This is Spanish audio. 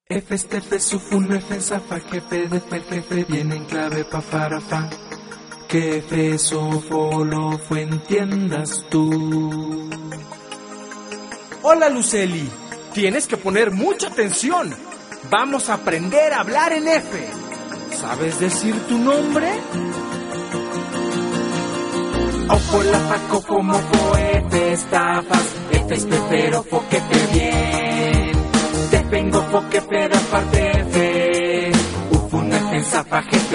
F este F sufun F zafa jefe de fer jefe viene en clave pa farafa. Que F sofo lo fue entiendas tú. Hola Luceli, tienes que poner mucha atención. Vamos a aprender a hablar en F. ¿Sabes decir tu nombre? Ojo la faco como fo F estafas. F es pero fo que te bien. Te vengo fo que pero aparte F. Ufun F zafa jefe